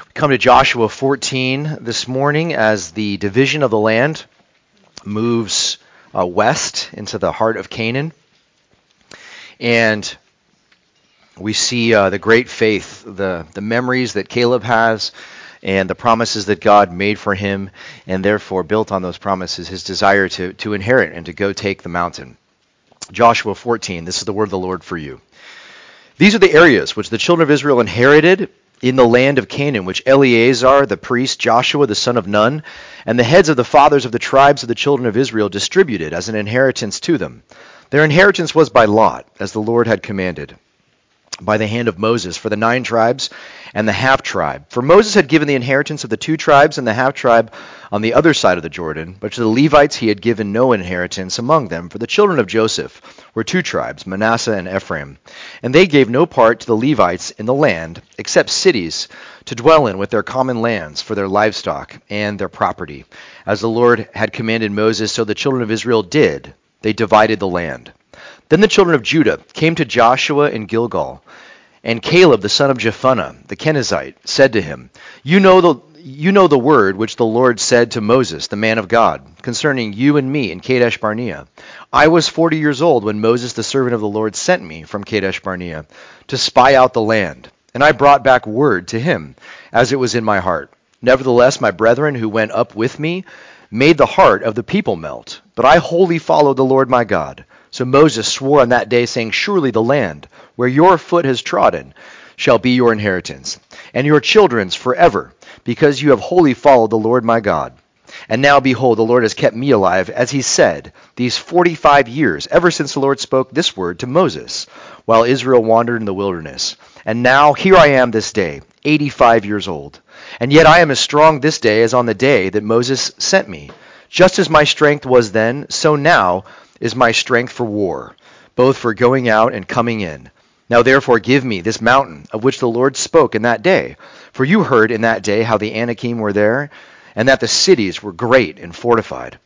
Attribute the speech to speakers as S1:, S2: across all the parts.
S1: Come to Joshua 14 this morning as the division of the land moves west into the heart of Canaan. And we see the great faith, the memories that Caleb has, and the promises that God made for him, and therefore built on those promises, his desire to inherit and to go take the mountain. Joshua 14, this is the word of the Lord for you. These are the areas which the children of Israel inherited in the land of Canaan, which Eleazar the priest, Joshua the son of Nun, and the heads of the fathers of the tribes of the children of Israel distributed as an inheritance to them. Their inheritance was by lot, as the Lord had commanded, by the hand of Moses, for the 9 tribes and the half-tribe. For Moses had given the inheritance of the 2 tribes and the half-tribe on the other side of the Jordan, but to the Levites he had given no inheritance among them. For the children of Joseph were 2 tribes, Manasseh and Ephraim, and they gave no part to the Levites in the land, except cities to dwell in with their common lands for their livestock and their property. As the Lord had commanded Moses, so the children of Israel did. They divided the land. Then the children of Judah came to Joshua in Gilgal, and Caleb the son of Jephunneh the Kenizzite said to him, You know the word which the Lord said to Moses, the man of God, concerning you and me in Kadesh Barnea. I was 40 years old when Moses the servant of the Lord sent me from Kadesh Barnea to spy out the land, and I brought back word to him, as it was in my heart. Nevertheless, my brethren who went up with me made the heart of the people melt, but I wholly followed the Lord my God. So Moses swore on that day, saying, Surely the land where your foot has trodden shall be your inheritance, and your children's forever, because you have wholly followed the Lord my God. And now, behold, the Lord has kept me alive, as he said, these 45 years, ever since the Lord spoke this word to Moses, while Israel wandered in the wilderness. And now, here I am this day, 85 years old. And yet I am as strong this day as on the day that Moses sent me. Just as my strength was then, so now is my strength for war, both for going out and coming in. Now therefore give me this mountain of which the Lord spoke in that day. For you heard in that day how the Anakim were there, and that the cities were great and fortified.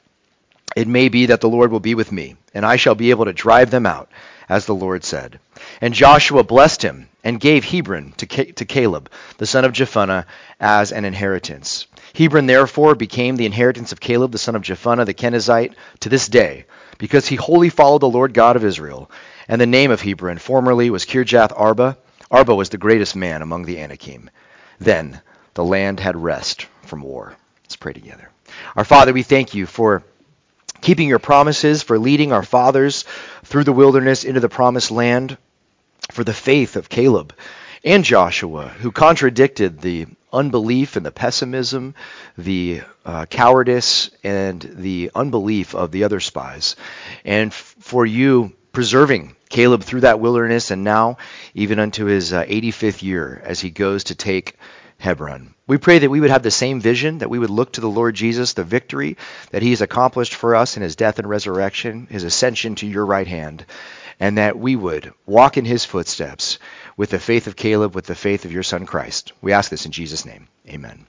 S1: It may be that the Lord will be with me, and I shall be able to drive them out, as the Lord said. And Joshua blessed him, and gave Hebron to Caleb, the son of Jephunneh, as an inheritance. Hebron therefore became the inheritance of Caleb, the son of Jephunneh, the Kenizzite, to this day, because he wholly followed the Lord God of Israel. And the name of Hebron formerly was Kirjath Arba. Arba was the greatest man among the Anakim. Then the land had rest from war. Let's pray together. Our Father, we thank you for keeping your promises, for leading our fathers through the wilderness into the promised land, for the faith of Caleb and Joshua, who contradicted the unbelief and the pessimism, the cowardice and the unbelief of the other spies, and for you preserving Caleb through that wilderness, and now even unto his 85th year as he goes to take Hebron. We pray that we would have the same vision, that we would look to the Lord Jesus, the victory that he has accomplished for us in his death and resurrection, his ascension to your right hand, and that we would walk in his footsteps with the faith of Caleb, with the faith of your son Christ. We ask this in Jesus' name. Amen.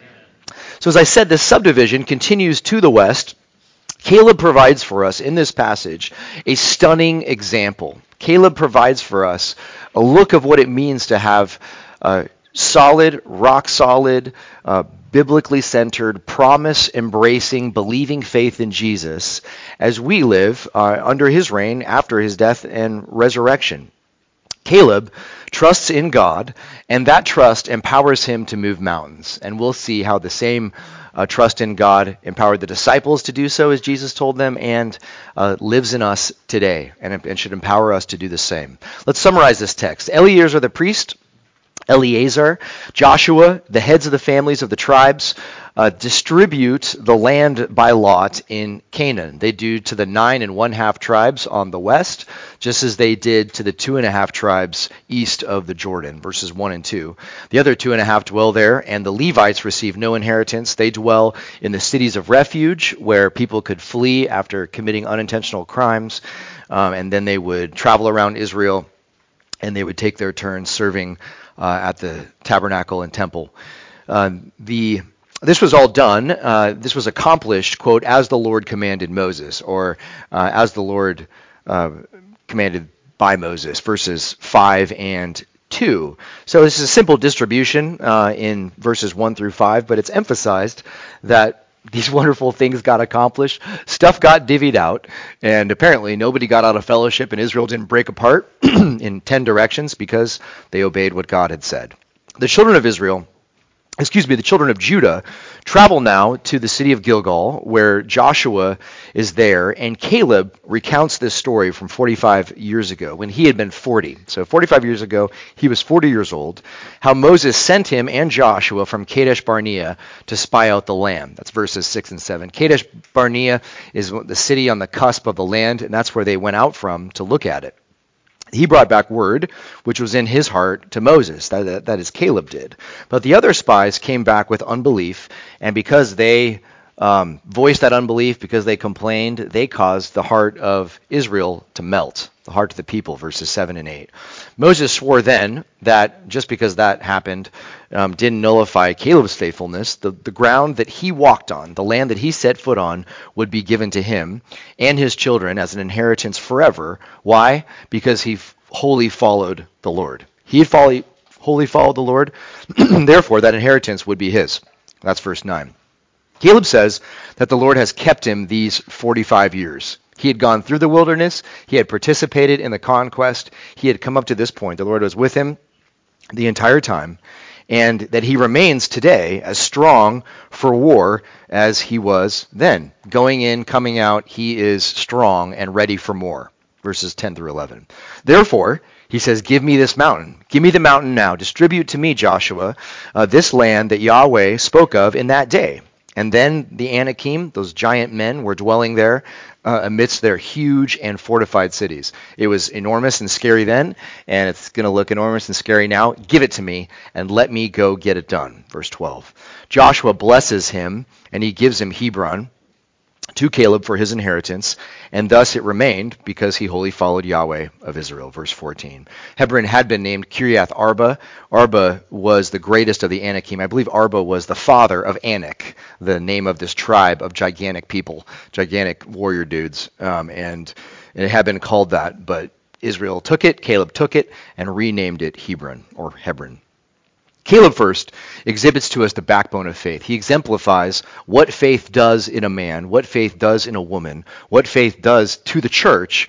S1: So as I said, this subdivision continues to the west. Caleb provides for us in this passage a stunning example. Caleb provides for us a look of what it means to have solid, rock-solid, biblically centered, promise-embracing, believing faith in Jesus as we live under his reign after his death and resurrection. Caleb trusts in God, and that trust empowers him to move mountains. And we'll see how the same trust in God empowered the disciples to do so, as Jesus told them, and lives in us today, and should empower us to do the same. Let's summarize this text. Eleazar the priest, Joshua, the heads of the families of the tribes, distribute the land by lot in Canaan. They do to the 9 1/2 tribes on the west, just as they did to the 2 1/2 tribes east of the Jordan, verses 1 and 2. The other 2 1/2 dwell there, and the Levites receive no inheritance. They dwell in the cities of refuge, where people could flee after committing unintentional crimes, and then they would travel around Israel, and they would take their turn serving at the tabernacle and temple. This was all done. This was accomplished, quote, as the Lord commanded Moses, or as the Lord commanded by Moses, verses 5 and 2. So this is a simple distribution in verses 1 through 5, but it's emphasized that these wonderful things got accomplished. Stuff got divvied out, and apparently nobody got out of fellowship, and Israel didn't break apart in 10 directions because they obeyed what God had said. The children of Judah travel now to the city of Gilgal, where Joshua is there, and Caleb recounts this story from 45 years ago, when he had been 40. So 45 years ago, he was 40 years old, how Moses sent him and Joshua from Kadesh Barnea to spy out the land. That's verses 6 and 7. Kadesh Barnea is the city on the cusp of the land, and that's where they went out from to look at it. He brought back word, which was in his heart, to Moses. That is, Caleb did. But the other spies came back with unbelief, and because they voiced that unbelief, because they complained, they caused the heart of Israel to melt, the heart of the people, verses 7 and 8. Moses swore then that just because that happened didn't nullify Caleb's faithfulness. The ground that he walked on, the land that he set foot on, would be given to him and his children as an inheritance forever. Why? Because he wholly followed the Lord. He had wholly followed the Lord, therefore that inheritance would be his. That's verse 9. Caleb says that the Lord has kept him these 45 years. He had gone through the wilderness. He had participated in the conquest. He had come up to this point. The Lord was with him the entire time, and that he remains today as strong for war as he was then. Going in, coming out, he is strong and ready for more. Verses 10 through 11. Therefore, he says, give me this mountain. Give me the mountain now. Distribute to me, Joshua, this land that Yahweh spoke of in that day. And then the Anakim, those giant men, were dwelling there amidst their huge and fortified cities. It was enormous and scary then, and it's going to look enormous and scary now. Give it to me, and let me go get it done. Verse 12. Joshua blesses him, and he gives him Hebron to Caleb for his inheritance, and thus it remained because he wholly followed Yahweh of Israel. Verse 14. Hebron had been named Kiriath Arba. Arba was the greatest of the Anakim. I believe Arba was the father of Anak, the name of this tribe of gigantic people, gigantic warrior dudes, and it had been called that, but Israel took it, Caleb took it, and renamed it Hebron, or Hebron. Caleb first exhibits to us the backbone of faith. He exemplifies what faith does in a man, what faith does in a woman, what faith does to the church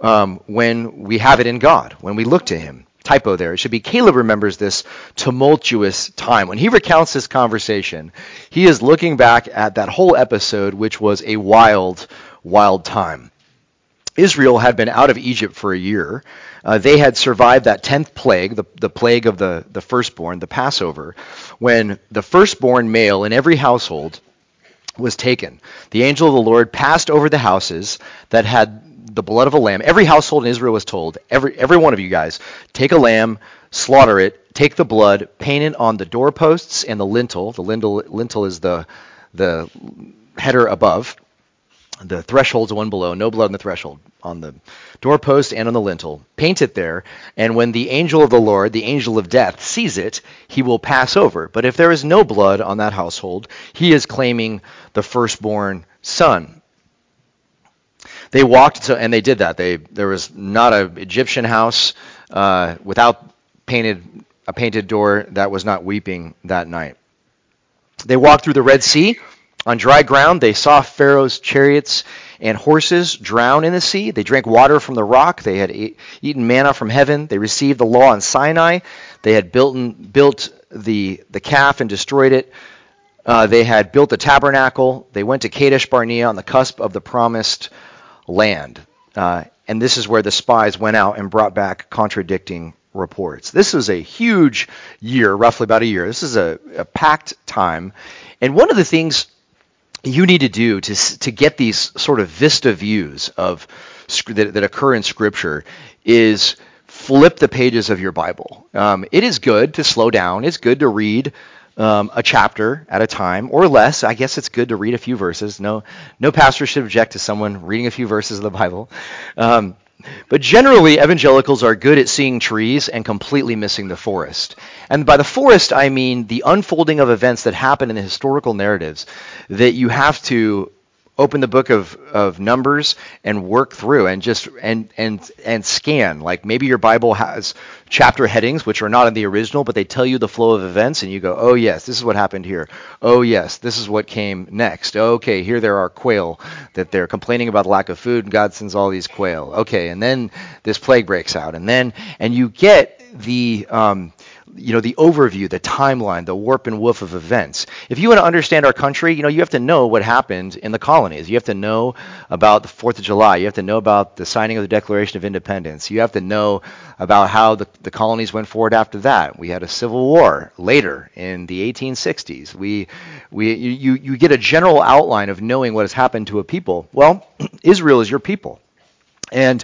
S1: when we have it in God, when we look to him. Typo there. It should be Caleb remembers this tumultuous time. When he recounts this conversation, he is looking back at that whole episode, which was a wild, wild time. Israel had been out of Egypt for a year. They had survived that 10th plague, the plague of the firstborn, the Passover, when the firstborn male in every household was taken. The angel of the Lord passed over the houses that had the blood of a lamb. Every household in Israel was told, every one of you guys, take a lamb, slaughter it, take the blood, paint it on the doorposts and the lintel. The lintel is the header above. The threshold's the one below, no blood on the threshold, on the doorpost and on the lintel. Paint it there, and when the angel of the Lord, the angel of death, sees it, he will pass over. But if there is no blood on that household, he is claiming the firstborn son. They walked, and they did that. There was not an Egyptian house without a painted door that was not weeping that night. They walked through the Red Sea. On dry ground, they saw Pharaoh's chariots and horses drown in the sea. They drank water from the rock. They had eaten manna from heaven. They received the law on Sinai. They had built the calf and destroyed it. They had built the tabernacle. They went to Kadesh Barnea on the cusp of the promised land. And this is where the spies went out and brought back contradicting reports. This was a huge year, roughly about a year. This is a packed time. And one of the things you need to do to get these sort of vista views of that occur in Scripture is flip the pages of your Bible. It is good to slow down. It's good to read a chapter at a time or less. I guess it's good to read a few verses. No pastor should object to someone reading a few verses of the Bible. But generally, evangelicals are good at seeing trees and completely missing the forest. And by the forest, I mean the unfolding of events that happen in the historical narratives that you have to open the book of Numbers and work through and just and scan. Like maybe your Bible has chapter headings which are not in the original, but they tell you the flow of events, and you go, oh yes, this is what happened here. Oh yes, this is what came next. Okay, here there are quail that they're complaining about the lack of food, and God sends all these quail. Okay, and then this plague breaks out, and you get the the overview, the timeline, the warp and woof of events. If you want to understand our country, you have to know what happened in the colonies. You have to know about the 4th of July. You have to know about the signing of the Declaration of Independence. You have to know about how the colonies went forward after that. We had a civil war later in the 1860s. You get a general outline of knowing what has happened to a people. Well, Israel is your people. And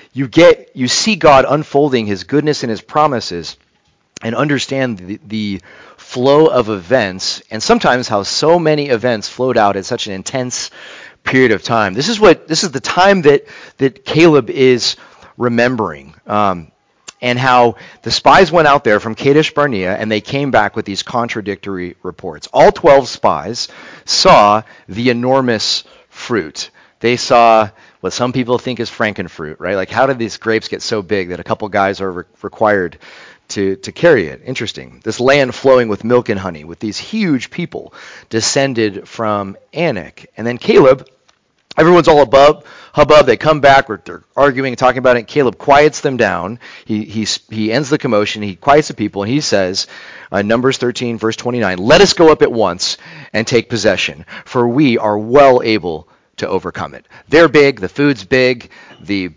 S1: you see God unfolding his goodness and his promises, and understand the flow of events, and sometimes how so many events flowed out at such an intense period of time. This is the time that Caleb is remembering, and how the spies went out there from Kadesh Barnea, and they came back with these contradictory reports. All 12 spies saw the enormous fruit. They saw what some people think is frankenfruit, right? Like, how did these grapes get so big that a couple guys are required to carry it? Interesting. This land flowing with milk and honey, with these huge people descended from Anak. And then Caleb, everyone's all hubbub. They come back, they're arguing and talking about it. Caleb quiets them down. He ends the commotion. He quiets the people, and he says, Numbers 13, verse 29, "Let us go up at once and take possession, for we are well able to overcome it." They're big. The food's big. The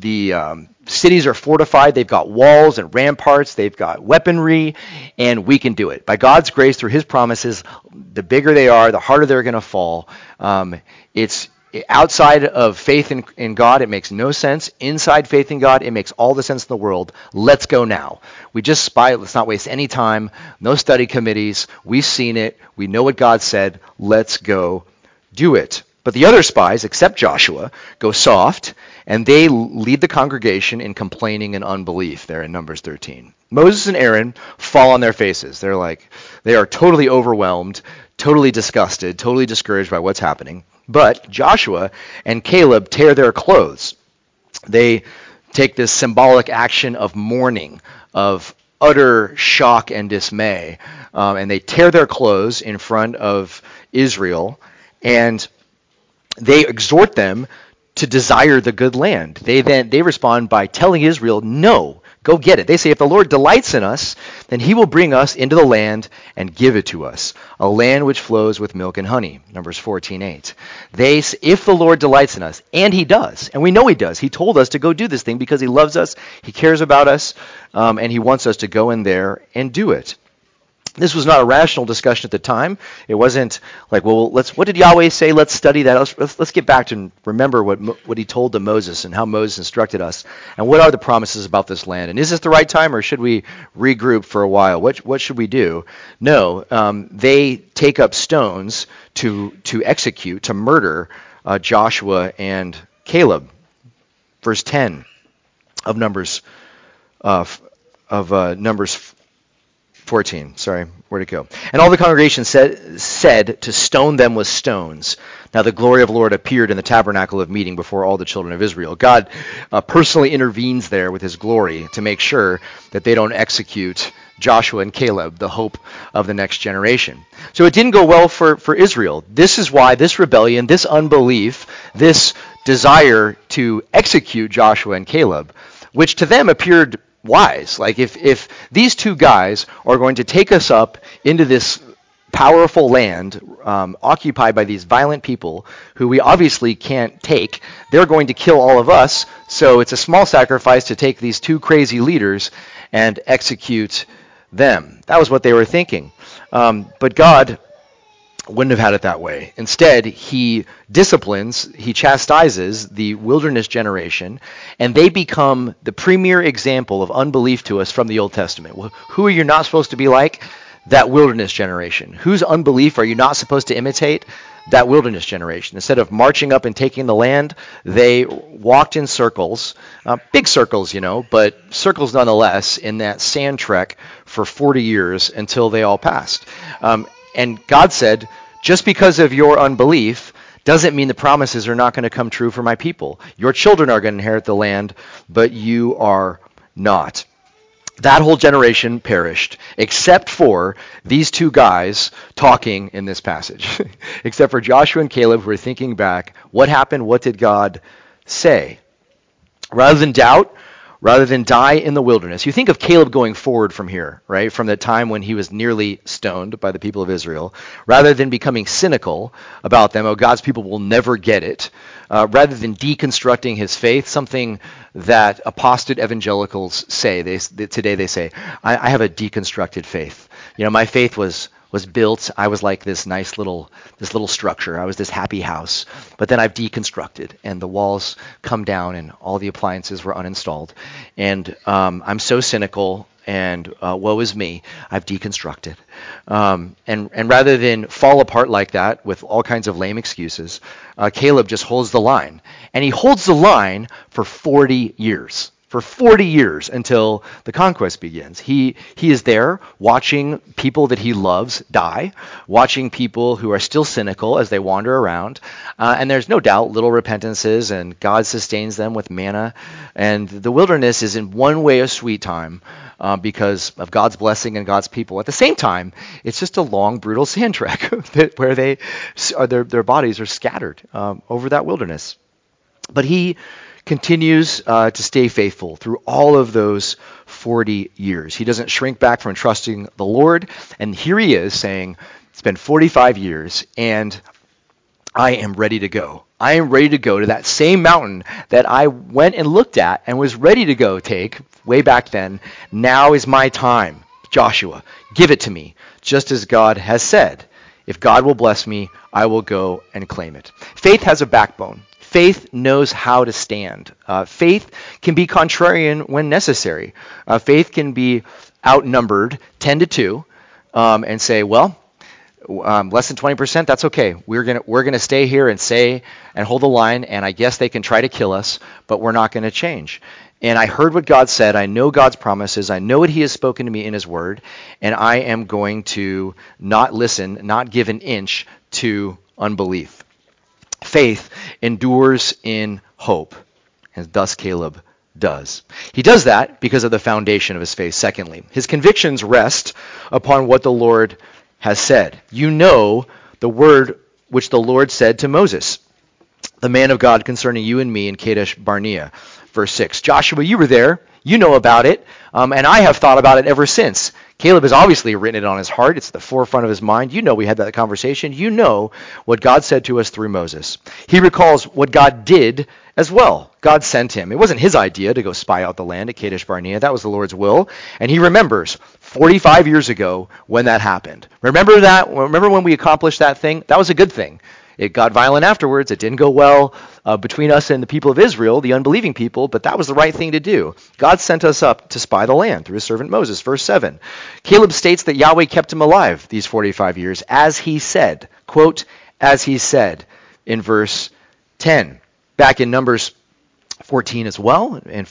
S1: cities are fortified. They've got walls and ramparts. They've got weaponry, and we can do it. By God's grace, through his promises, the bigger they are, the harder they're going to fall. It's outside of faith in God, it makes no sense. Inside faith in God, it makes all the sense in the world. Let's go now. We just spy. Let's not waste any time. No study committees. We've seen it. We know what God said. Let's go do it. But the other spies, except Joshua, go soft, and they lead the congregation in complaining and unbelief there in Numbers 13. Moses and Aaron fall on their faces. They are totally overwhelmed, totally disgusted, totally discouraged by what's happening. But Joshua and Caleb tear their clothes. They take this symbolic action of mourning, of utter shock and dismay, and they tear their clothes in front of Israel, and they exhort them to desire the good land. They respond by telling Israel, no, go get it. They say, if the Lord delights in us, then he will bring us into the land and give it to us, a land which flows with milk and honey. Numbers 14:8. If the Lord delights in us, and he does, and we know he does. He told us to go do this thing because he loves us, he cares about us, and he wants us to go in there and do it. This was not a rational discussion at the time. It wasn't like, well, what did Yahweh say? Let's study that. Let's get back to remember what he told to Moses and how Moses instructed us. And what are the promises about this land? And is this the right time, or should we regroup for a while? What should we do? No, they take up stones to execute, to murder Joshua and Caleb. Verse 10 of Numbers 14. Sorry, where'd it go? And all the congregation said to stone them with stones. Now the glory of the Lord appeared in the tabernacle of meeting before all the children of Israel. God personally intervenes there with his glory to make sure that they don't execute Joshua and Caleb, the hope of the next generation. So it didn't go well for Israel. This is why this rebellion, this unbelief, this desire to execute Joshua and Caleb, which to them appeared wise. Like if these two guys are going to take us up into this powerful land occupied by these violent people who we obviously can't take, they're going to kill all of us, so it's a small sacrifice to take these two crazy leaders and execute them. That was what they were thinking. But God wouldn't have had it that way. Instead, he disciplines, he chastises the wilderness generation, and they become the premier example of unbelief to us from the Old Testament. Well, who are you not supposed to be like? That wilderness generation. Whose unbelief are you not supposed to imitate? That wilderness generation. Instead of marching up and taking the land, they walked in circles, big circles, but circles nonetheless, in that sand trek for 40 years until they all passed. And God said, just because of your unbelief doesn't mean the promises are not going to come true for my people. Your children are going to inherit the land, but you are not. That whole generation perished, except for these two guys talking in this passage. Except for Joshua and Caleb, who are thinking back, what happened? What did God say? Rather than doubt, rather than die in the wilderness. You think of Caleb going forward from here, right? From the time when he was nearly stoned by the people of Israel. Rather than becoming cynical about them, oh, God's people will never get it. Rather than deconstructing his faith, something that apostate evangelicals say. Today they say, I have a deconstructed faith. My faith was built. I was like this little structure. I was this happy house. But then I've deconstructed, and the walls come down, and all the appliances were uninstalled. And I'm so cynical, and woe is me. I've deconstructed. And rather than fall apart like that with all kinds of lame excuses, Caleb just holds the line. And he holds the line for 40 years. For 40 years until the conquest begins. He is there watching people that he loves die, watching people who are still cynical as they wander around. And there's no doubt little repentances, and God sustains them with manna. And the wilderness is in one way a sweet time because of God's blessing and God's people. At the same time, it's just a long, brutal sand trek where their bodies are scattered over that wilderness. But he continues to stay faithful through all of those 40 years. He doesn't shrink back from trusting the Lord. And here he is saying, it's been 45 years and I am ready to go. I am ready to go to that same mountain that I went and looked at and was ready to go take way back then. Now is my time. Joshua, give it to me, just as God has said. If God will bless me, I will go and claim it. Faith has a backbone. Faith knows how to stand. Faith can be contrarian when necessary. Faith can be outnumbered 10-2 and say, well, less than 20%, that's okay. We're gonna stay here and say and hold the line, and I guess they can try to kill us, but we're not going to change. And I heard what God said. I know God's promises. I know what he has spoken to me in his word, and I am going to not listen, not give an inch to unbelief. Faith endures in hope, and thus Caleb does. He does that because of the foundation of his faith. Secondly, his convictions rest upon what the Lord has said. You know the word which the Lord said to Moses, the man of God, concerning you and me in Kadesh Barnea. Verse 6, Joshua, you were there. You know about it, and I have thought about it ever since. Caleb has obviously written it on his heart. It's at the forefront of his mind. You know we had that conversation. You know what God said to us through Moses. He recalls what God did as well. God sent him. It wasn't his idea to go spy out the land at Kadesh Barnea. That was the Lord's will. And he remembers 45 years ago when that happened. Remember that? Remember when we accomplished that thing? That was a good thing. It got violent afterwards. It didn't go well between us and the people of Israel, the unbelieving people, but that was the right thing to do. God sent us up to spy the land through his servant Moses. Verse 7. Caleb states that Yahweh kept him alive these 45 years, as he said. Quote, as he said in verse 10. Back in Numbers 14 as well, in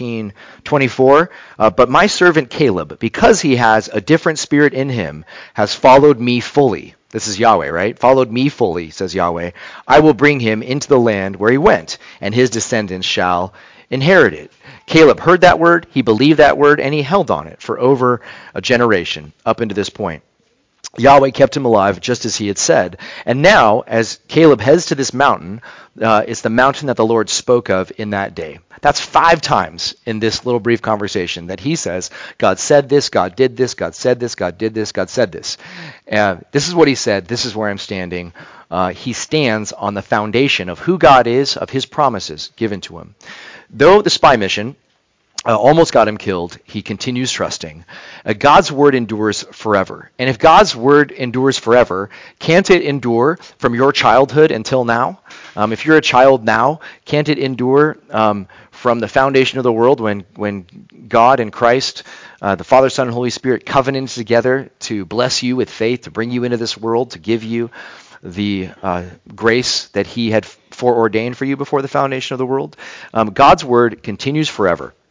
S1: 14:24. But my servant Caleb, because he has a different spirit in him, has followed me fully. This is Yahweh, right? Followed me fully, says Yahweh. I will bring him into the land where he went, and his descendants shall inherit it. Caleb heard that word, he believed that word, and he held on it for over a generation up into this point. Yahweh kept him alive just as he had said. And now, as Caleb heads to this mountain, it's the mountain that the Lord spoke of in that day. That's 5 times in this little brief conversation that he says, God said this, God did this, God said this, God did this, God said this. This is what he said. This is where I'm standing. He stands on the foundation of who God is, of his promises given to him. Though the spy mission almost got him killed, he continues trusting. God's word endures forever. And if God's word endures forever, can't it endure from your childhood until now? If you're a child now, can't it endure from the foundation of the world when God and Christ, the Father, Son, and Holy Spirit covenanted together to bless you with faith, to bring you into this world, to give you the grace that he had foreordained for you before the foundation of the world? God's word continues forever.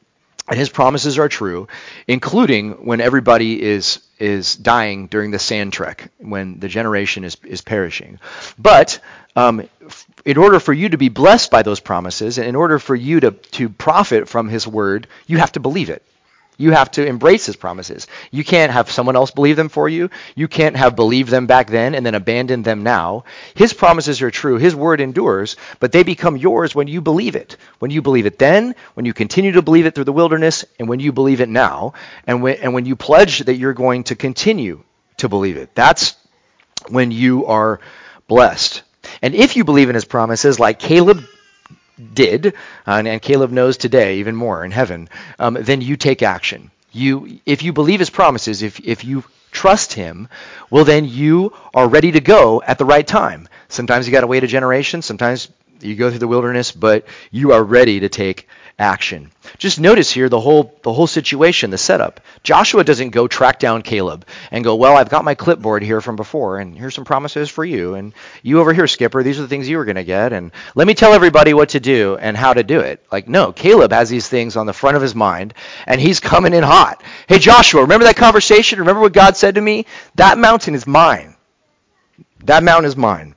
S1: And his promises are true, including when everybody is dying during the sand trek, when the generation is perishing. But in order for you to be blessed by those promises, and in order for you to profit from his word, you have to believe it. You have to embrace his promises. You can't have someone else believe them for you. You can't have believed them back then and then abandoned them now. His promises are true. His word endures, but they become yours when you believe it. When you believe it then, when you continue to believe it through the wilderness, and when you believe it now, and when you pledge that you're going to continue to believe it. That's when you are blessed. And if you believe in his promises like Caleb did, and Caleb knows today even more in heaven, then you take action. If you believe his promises, if you trust him, well, then you are ready to go at the right time. Sometimes you got to wait a generation. Sometimes you go through the wilderness, but you are ready to take action. Just notice here the whole situation, the setup. Joshua doesn't go track down Caleb and go, well, I've got my clipboard here from before, and here's some promises for you, and you over here, Skipper, these are the things you were going to get, and let me tell everybody what to do and how to do it. Like, no, Caleb has these things on the front of his mind, and he's coming in hot. Hey, Joshua, remember that conversation? Remember what God said to me? That mountain is mine. That mountain is mine.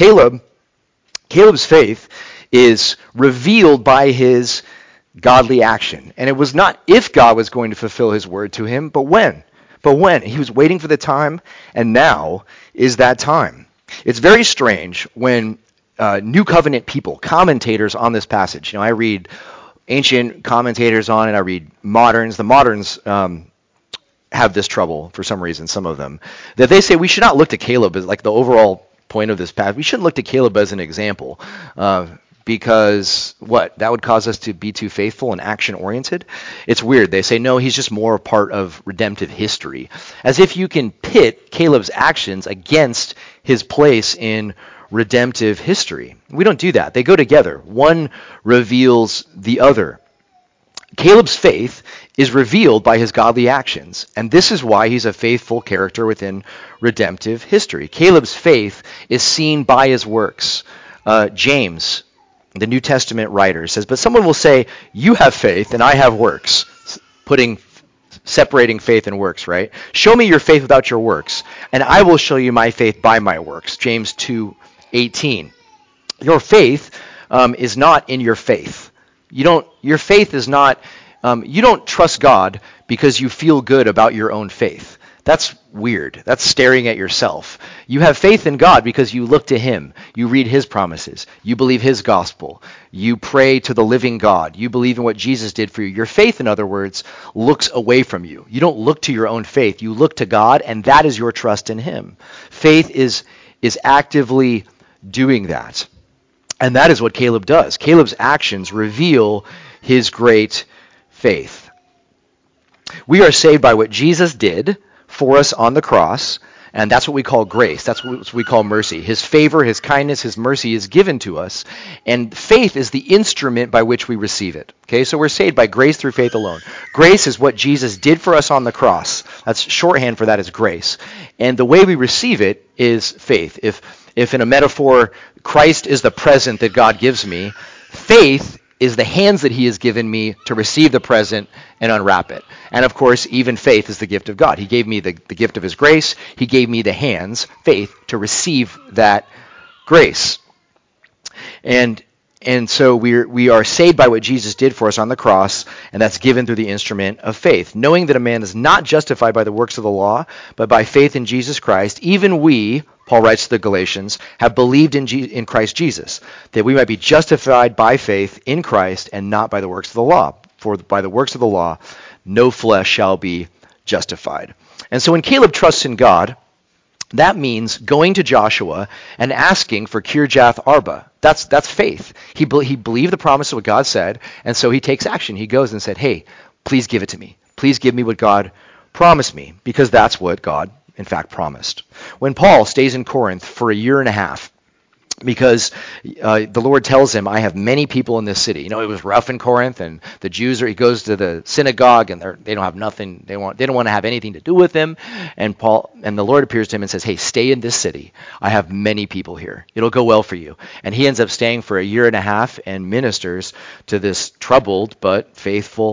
S1: Caleb's faith is revealed by his godly action. And it was not if God was going to fulfill his word to him, but when. But when. He was waiting for the time, and now is that time. It's very strange when New Covenant people, commentators on this passage, I read ancient commentators on it, I read moderns. The moderns have this trouble for some reason, some of them, that they say we should not look to Caleb as like the overall point of this passage. We shouldn't look to Caleb as an example. Because that would cause us to be too faithful and action-oriented? It's weird. They say, no, he's just more a part of redemptive history. As if you can pit Caleb's actions against his place in redemptive history. We don't do that. They go together. One reveals the other. Caleb's faith is revealed by his godly actions, and this is why he's a faithful character within redemptive history. Caleb's faith is seen by his works. James, the New Testament writer, says, but someone will say, you have faith and I have works, separating faith and works, right? Show me your faith without your works, and I will show you my faith by my works. James 2:18. Your faith is not in your faith. Your faith is not, you don't trust God because you feel good about your own faith. That's weird. That's staring at yourself. You have faith in God because you look to him. You read his promises. You believe his gospel. You pray to the living God. You believe in what Jesus did for you. Your faith, in other words, looks away from you. You don't look to your own faith. You look to God, and that is your trust in him. Faith is actively doing that. And that is what Caleb does. Caleb's actions reveal his great faith. We are saved by what Jesus did for us on the cross, and that's what we call grace. That's what we call mercy. His favor, his kindness, his mercy is given to us, and faith is the instrument by which we receive it. Okay, so we're saved by grace through faith alone. Grace is what Jesus did for us on the cross. That's shorthand for that is grace. And the way we receive it is faith. If in a metaphor, Christ is the present that God gives me, faith is the hands that he has given me to receive the present and unwrap it. And of course, even faith is the gift of God. He gave me the gift of his grace. He gave me the hands, faith, to receive that grace. And so we are saved by what Jesus did for us on the cross, and that's given through the instrument of faith. Knowing that a man is not justified by the works of the law, but by faith in Jesus Christ, even we, Paul writes to the Galatians, have believed in Christ Jesus, that we might be justified by faith in Christ and not by the works of the law. For by the works of the law, no flesh shall be justified. And so when Caleb trusts in God, that means going to Joshua and asking for Kirjath Arba. That's faith. He believed the promise of what God said, and so he takes action. He goes and said, hey, please give it to me. Please give me what God promised me, because that's what God, in fact, promised. When Paul stays in Corinth for a year and a half, because the Lord tells him, I have many people in this city. It was rough in Corinth, and the Jews he goes to the synagogue, and they don't have nothing. They don't want to have anything to do with him. And the Lord appears to him and says, hey, stay in this city. I have many people here. It'll go well for you. And he ends up staying for a year and a half and ministers to this troubled but faithful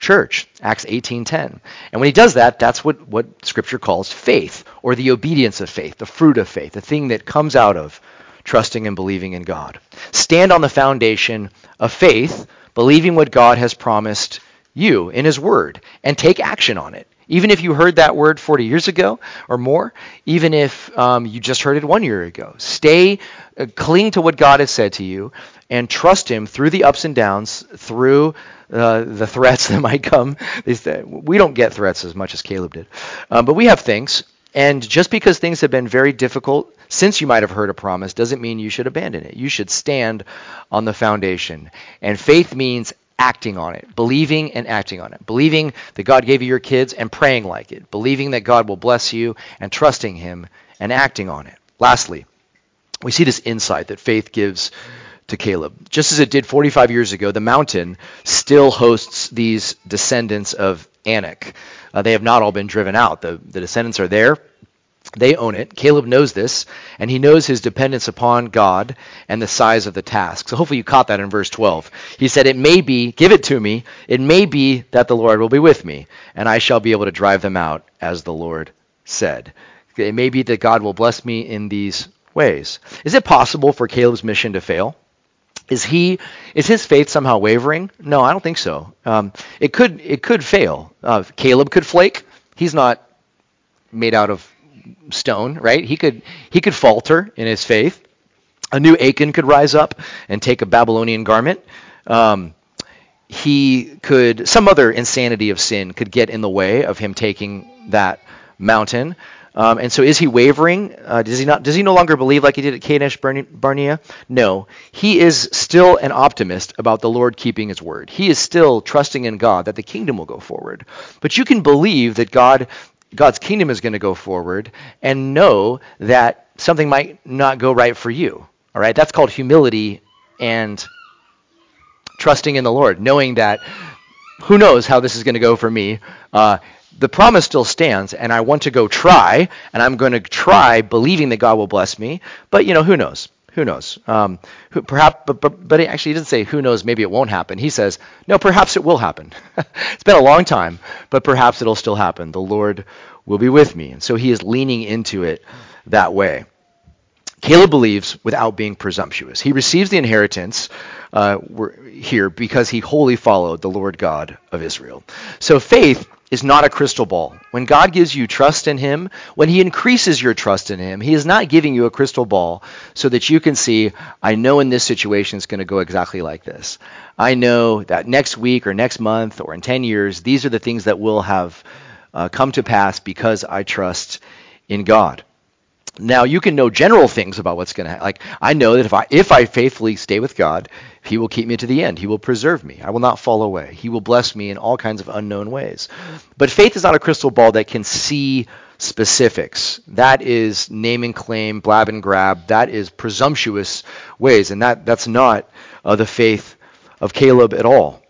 S1: church, Acts 18:10. And when he does that, that's what Scripture calls faith, or the obedience of faith, the fruit of faith, the thing that comes out of trusting and believing in God. Stand on the foundation of faith, believing what God has promised you in his word, and take action on it. Even if you heard that word 40 years ago or more, even if you just heard it 1 year ago, cling to what God has said to you, and trust him through the ups and downs, through the threats that might come. We don't get threats as much as Caleb did, but we have things. And just because things have been very difficult since you might have heard a promise doesn't mean you should abandon it. You should stand on the foundation. And faith means acting on it, believing and acting on it, believing that God gave you your kids and praying like it, believing that God will bless you and trusting him and acting on it. Lastly, we see this insight that faith gives to Caleb. Just as it did 45 years ago, the mountain still hosts these descendants of Anak. They have not all been driven out. The descendants are there. They own it. Caleb knows this, and he knows his dependence upon God and the size of the task. So hopefully you caught that in verse 12. He said, it may be, give it to me, it may be that the Lord will be with me, and I shall be able to drive them out, as the Lord said. It may be that God will bless me in these ways. Is it possible for Caleb's mission to fail? Is his faith somehow wavering? No, I don't think so. It could fail. Caleb could flake. He's not made out of stone, right? He could falter in his faith. A new Achan could rise up and take a Babylonian garment. Some other insanity of sin could get in the way of him taking that mountain. And so is he wavering? Does he no longer believe like he did at Kadesh Barnea? No. He is still an optimist about the Lord keeping his word. He is still trusting in God that the kingdom will go forward. But you can believe that God's kingdom is going to go forward and know that something might not go right for you. All right? That's called humility and trusting in the Lord, knowing that who knows how this is going to go for me. The promise still stands, and I want to go try, and I'm going to try believing that God will bless me. But, who knows? Who knows? Perhaps, but he actually doesn't say, who knows, maybe it won't happen. He says, no, perhaps it will happen. It's been a long time, but perhaps it'll still happen. The Lord will be with me. And so he is leaning into it that way. Caleb believes without being presumptuous. He receives the inheritance here because he wholly followed the Lord God of Israel. So faith is not a crystal ball. When God gives you trust in him, when he increases your trust in him, he is not giving you a crystal ball so that you can see, I know in this situation it's going to go exactly like this. I know that next week or next month or in 10 years, these are the things that will have come to pass because I trust in God. Now, you can know general things about what's going to happen. Like, I know that if I faithfully stay with God, he will keep me to the end. He will preserve me. I will not fall away. He will bless me in all kinds of unknown ways. But faith is not a crystal ball that can see specifics. That is name and claim, blab and grab. That is presumptuous ways. And that's not the faith of Caleb at all.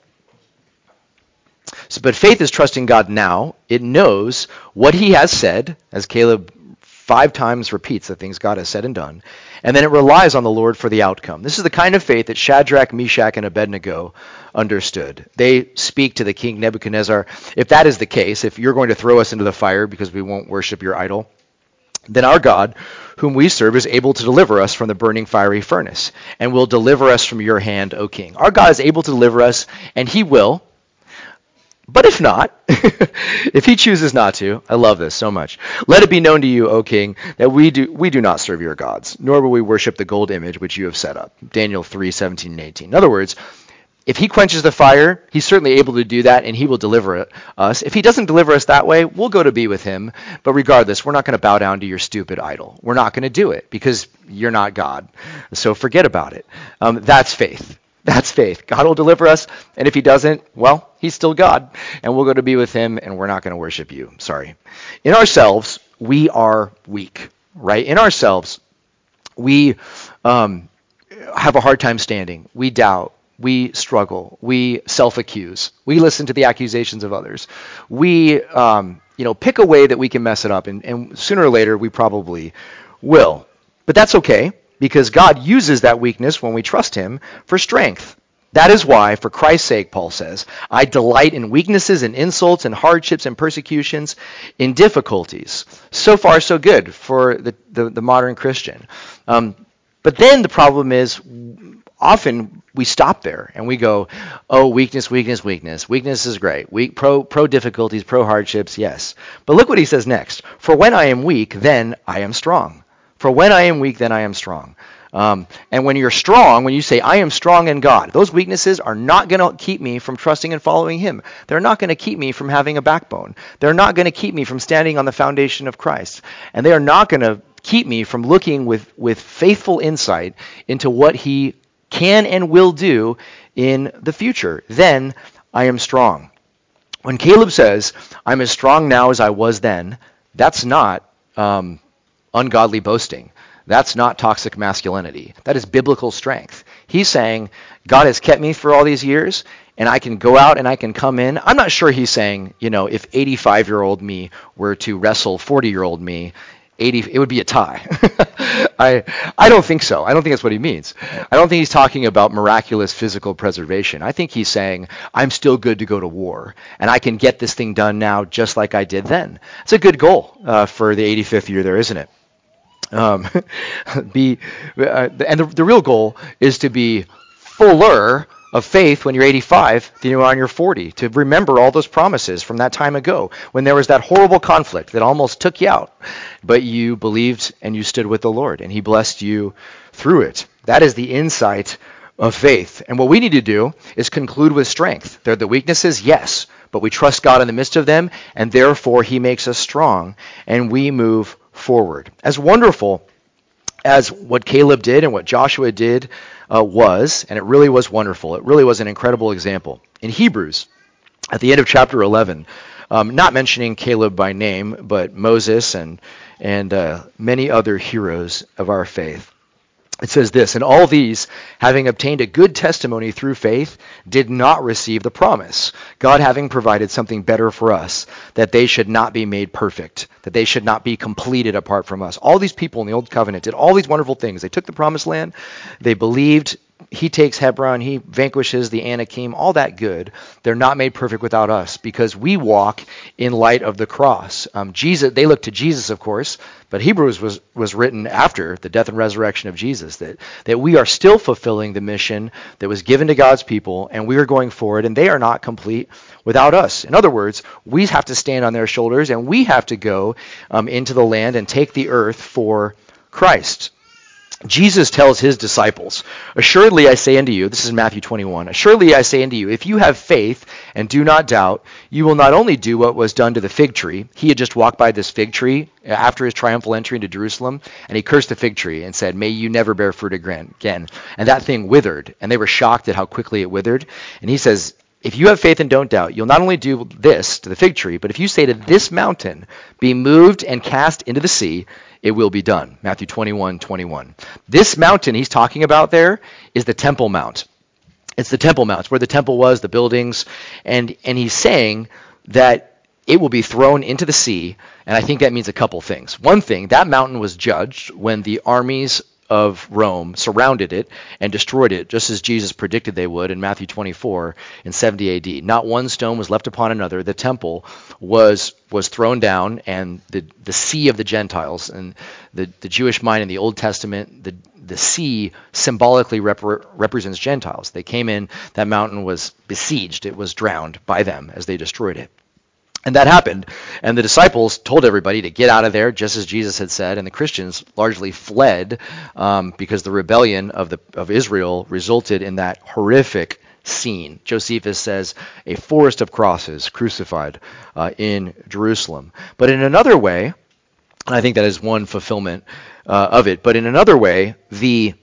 S1: But faith is trusting God now. It knows what he has said, as Caleb 5 times repeats the things God has said and done, and then it relies on the Lord for the outcome. This is the kind of faith that Shadrach, Meshach, and Abednego understood. They speak to the king Nebuchadnezzar, if that is the case, if you're going to throw us into the fire because we won't worship your idol, then our God, whom we serve, is able to deliver us from the burning fiery furnace, and will deliver us from your hand, O king. Our God is able to deliver us, and he will. But if not, if he chooses not to, I love this so much. Let it be known to you, O king, that we do not serve your gods, nor will we worship the gold image which you have set up. Daniel 3:17 and 18. In other words, if he quenches the fire, he's certainly able to do that, and he will deliver us. If he doesn't deliver us that way, we'll go to be with him. But regardless, we're not going to bow down to your stupid idol. We're not going to do it because you're not God. So forget about it. That's faith. That's faith. God will deliver us, and if he doesn't, well, he's still God, and we'll go to be with him, and we're not going to worship you. Sorry. In ourselves, we are weak, right? In ourselves, we have a hard time standing. We doubt. We struggle. We self-accuse. We listen to the accusations of others. We, pick a way that we can mess it up, and sooner or later, we probably will. But that's okay, because God uses that weakness when we trust him for strength. That is why, for Christ's sake, Paul says, I delight in weaknesses and insults and hardships and persecutions, in difficulties. So far, so good for the modern Christian. But then the problem is, often we stop there and we go, oh, weakness, weakness, weakness. Weakness is great. Pro difficulties, pro hardships, yes. But look what he says next. For when I am weak, then I am strong. For when I am weak, then I am strong. And when you're strong, when you say, I am strong in God, those weaknesses are not going to keep me from trusting and following him. They're not going to keep me from having a backbone. They're not going to keep me from standing on the foundation of Christ. And they are not going to keep me from looking with faithful insight into what he can and will do in the future. Then I am strong. When Caleb says, I'm as strong now as I was then, that's not ungodly boasting. That's not toxic masculinity. That is biblical strength. He's saying, God has kept me for all these years, and I can go out and I can come in. I'm not sure he's saying, if 85-year-old me were to wrestle 40-year-old me, it would be a tie. I don't think so. I don't think that's what he means. I don't think he's talking about miraculous physical preservation. I think he's saying, I'm still good to go to war, and I can get this thing done now just like I did then. It's a good goal for the 85th year there, isn't it? And the real goal is to be fuller of faith when you're 85 than you are when you're 40, to remember all those promises from that time ago when there was that horrible conflict that almost took you out, but you believed and you stood with the Lord, and he blessed you through it. That is the insight of faith. And what we need to do is conclude with strength. There are the weaknesses, yes, but we trust God in the midst of them, and therefore he makes us strong, and we move forward. As wonderful as what Caleb did and what Joshua did was, and it really was wonderful, it really was an incredible example. In Hebrews, at the end of chapter 11, not mentioning Caleb by name, but Moses and many other heroes of our faith, it says this, and all these, having obtained a good testimony through faith, did not receive the promise, God having provided something better for us, that they should not be made perfect, that they should not be completed apart from us. All these people in the Old Covenant did all these wonderful things. They took the promised land, they believed, he takes Hebron, he vanquishes the Anakim, all that good. They're not made perfect without us because we walk in light of the cross. Jesus, they look to Jesus, of course, but Hebrews was written after the death and resurrection of Jesus, that we are still fulfilling the mission that was given to God's people, and we are going forward, and they are not complete without us. In other words, we have to stand on their shoulders, and we have to go into the land and take the earth for Christ. Jesus tells his disciples, assuredly I say unto you, this is Matthew 21, assuredly I say unto you, if you have faith and do not doubt, you will not only do what was done to the fig tree. He had just walked by this fig tree after his triumphal entry into Jerusalem, and he cursed the fig tree and said, may you never bear fruit again. And that thing withered, and they were shocked at how quickly it withered. And he says, if you have faith and don't doubt, you'll not only do this to the fig tree, but if you say to this mountain, be moved and cast into the sea, it will be done. Matthew 21:21. This mountain he's talking about there is the Temple Mount. It's the Temple Mount. It's where the temple was, the buildings, and he's saying that it will be thrown into the sea, and I think that means a couple things. One thing, that mountain was judged when the armies of Rome surrounded it and destroyed it, just as Jesus predicted they would in Matthew 24 in 70 AD. Not one stone was left upon another. The temple was thrown down, and the sea of the Gentiles, and the Jewish mind in the Old Testament, the sea symbolically represents Gentiles. They came in, that mountain was besieged. It was drowned by them as they destroyed it. And that happened, and the disciples told everybody to get out of there, just as Jesus had said, and the Christians largely fled because the rebellion of Israel resulted in that horrific scene. Josephus says, a forest of crosses crucified in Jerusalem. But in another way, and I think that is one fulfillment of it, but in another way, the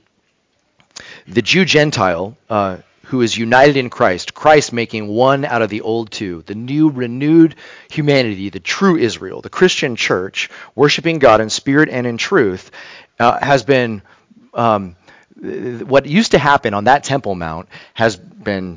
S1: Jew-Gentile who is united in Christ making one out of the old two, the new renewed humanity, the true Israel, the Christian church, worshiping God in spirit and in truth, has been, what used to happen on that Temple Mount has been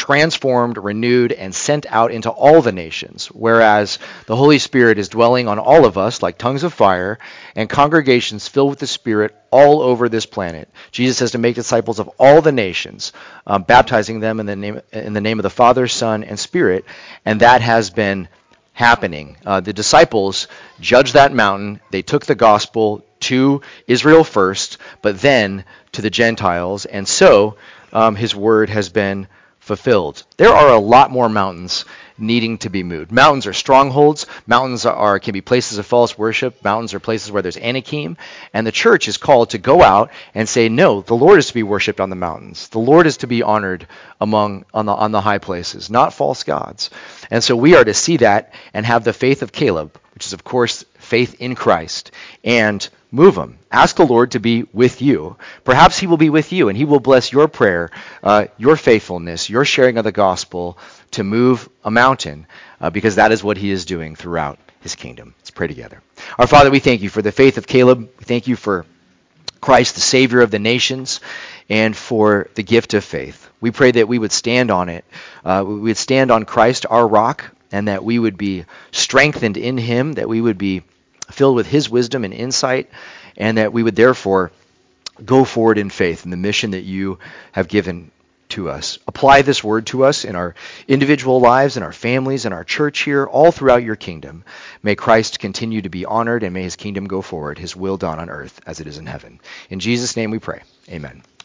S1: transformed, renewed, and sent out into all the nations, whereas the Holy Spirit is dwelling on all of us like tongues of fire, and congregations filled with the Spirit all over this planet. Jesus says to make disciples of all the nations, baptizing them in the name of the Father, Son, and Spirit, and that has been happening. The disciples judged that mountain. They took the gospel to Israel first, but then to the Gentiles, and so his word has been fulfilled. There are a lot more mountains needing to be moved. Mountains are strongholds. Mountains can be places of false worship. Mountains are places where there's Anakim. And the church is called to go out and say, no, the Lord is to be worshipped on the mountains. The Lord is to be honored on the high places, not false gods. And so we are to see that and have the faith of Caleb, which is, of course, faith in Christ, and move them. Ask the Lord to be with you. Perhaps he will be with you, and he will bless your prayer, your faithfulness, your sharing of the gospel to move a mountain, because that is what he is doing throughout his kingdom. Let's pray together. Our Father, we thank you for the faith of Caleb. We thank you for Christ, the Savior of the nations, and for the gift of faith. We pray that we would stand on it. We would stand on Christ, our rock, and that we would be strengthened in him, that we would be filled with his wisdom and insight, and that we would therefore go forward in faith in the mission that you have given to us. Apply this word to us in our individual lives, in our families, in our church here, all throughout your kingdom. May Christ continue to be honored, and may his kingdom go forward, his will done on earth as it is in heaven. In Jesus' name we pray. Amen.